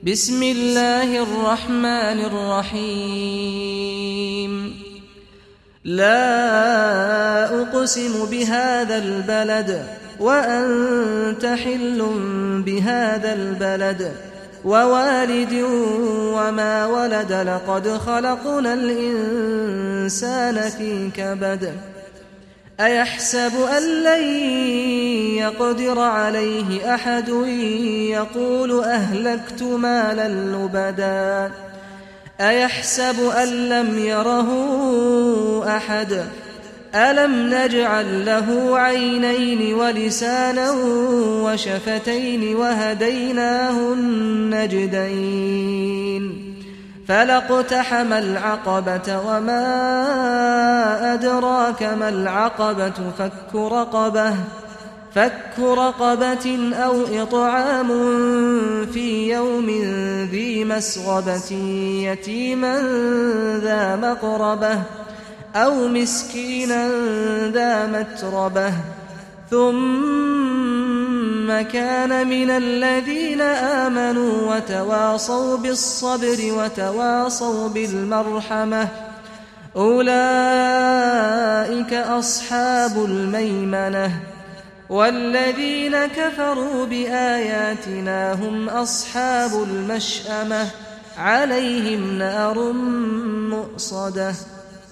بسم الله الرحمن الرحيم لا أقسم بهذا البلد وأنت حل بهذا البلد ووالد وما ولد لقد خلقنا الإنسان في كبد أيحسب أن لن يقدر عليه أحد يقول أهلكت مالا لبدا أيحسب أن لم يره أحد ألم نجعل له عينين ولسانا وشفتين وهديناه النجدين فلاقتحم العقبة وما أدراك ما العقبة فك رقبة أو إطعام في يوم ذي مسغبة يتيما ذا مقربة أو مسكينا ذا متربة ثم كان من الذين آمنوا وتواصوا بالصبر وتواصوا بالمرحمة أولئك أصحاب الميمنة والذين كفروا بآياتنا هم أصحاب المشأمة عليهم نار مؤصدة